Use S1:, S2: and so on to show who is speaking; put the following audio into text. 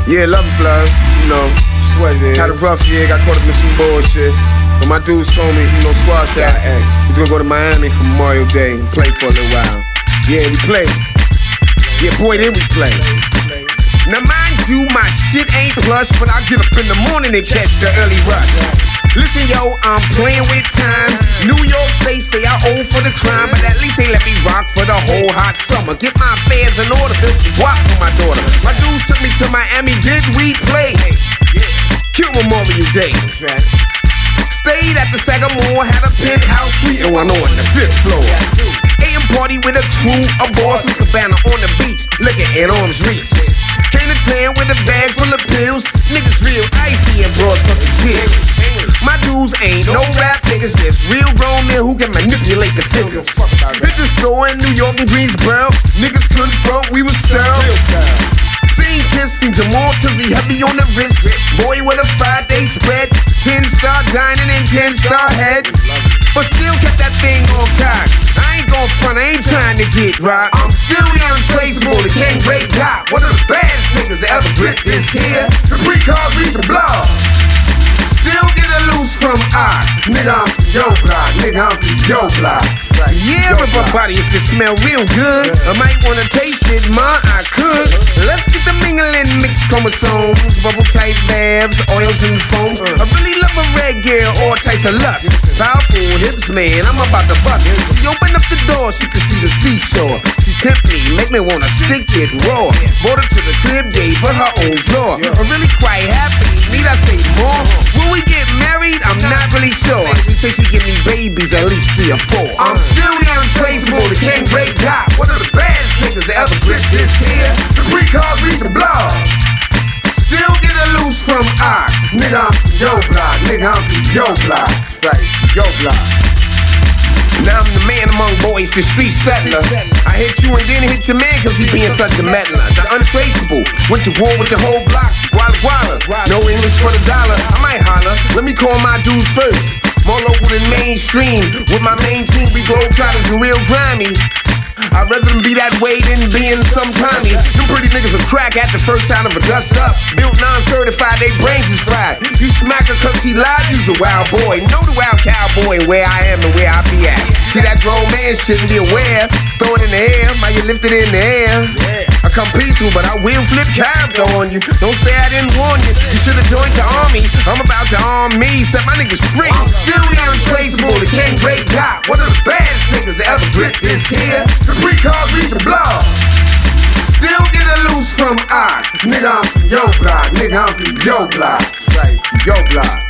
S1: Yeah, love it, love. You know, sweat it. Had a rough year, got caught up in some bullshit. But my dudes told me, squash that. He's gonna go to Miami for Memorial Day and play for a little while. Yeah, we play. Yeah, boy, then we play. Now mind you, my shit ain't plush, but I get up in the morning and catch the early rush. Listen, yo, I'm playing with time. New York say I owe for the crime, but at least they let me rock for the whole hot summer. Get my affairs in order, build some guap for my daughter. My dudes took me to Miami, did we play? Cute Memorial Day. Stayed at the Sagamore, had a penthouse suite, and one on the 5th floor. AM party with a crew of boys, Cabana on the beach, looking at arm's reach. Came to town with a bag full of pills. Niggas real icy and bros fucking chill. My dudes ain't no rap niggas, just real grown men who can manipulate the figures. Hit the store in New York and Greensboro. Niggas couldn't front, we was sterile. Seen Kiss, seen Jamal Tizzy heavy on the wrist. Boy with a 5-day spread, 10-star dining and 10-star head. But still kept that thing on cock. I ain't gon' front, I ain't trying to get right. I'm still irreplaceable, the king great top. One of the baddest niggas that ever grip this here. The pre-card read the blog. Still get a loose from I. Nigga, I'm from your block. Nigga, I'm from your block. Yeah, but my body if it smell real good. I might wanna taste it, ma, I could. Let's get the mingling mixed chromosomes, bubble type baths, oils and foams. I really love a red girl, all types of lust. Powerful hips, man, I'm about to bust. She opened up the door, she could see the seashore. She tempt me, make me wanna stick it raw. Brought her to the crib, gave her her own drawer. I'm really quite happy, need I say more? Will we get married? I'm not really sure. She say she give me babies, at least 3 or 4. I'm still irreplaceable, the king great top. One of the baddest niggas that ever grip this here. The pre-card read the blog. Still get a loose from I. Nigga, I'm from your block. Nigga, I'm from your block. Right, your block. Now I'm the man among boys, the street settler. I hit you and then hit your man cause he being such a meddler. The untraceable, went to war with the whole block. Guala guala, no English for the dollar. I might holler, let me call my dudes first. More local than mainstream. With my main team, we globetrotters and real grimy. I'd rather them be that way than being some Tommy. Them pretty niggas will crack at the first sound of a dust up. Built non-certified, they brains is fried. You smack her cause she lied, you's a wild boy. Know the wild cowboy and where I am and where I be at. See that grown man shouldn't be aware. Throw it in the air, might you lift it in the air. I come peaceful, but I will flip character on you. Don't say I didn't warn you. You should've joined the army. I'm about to arm me, set my niggas free. I'm still irreplaceable, the king great top. One of the baddest niggas that ever grip this here. The pre-card read the blog. Still get a loose from I. Nigga, I'm from your block. Nigga, I'm from your block. Right, your block.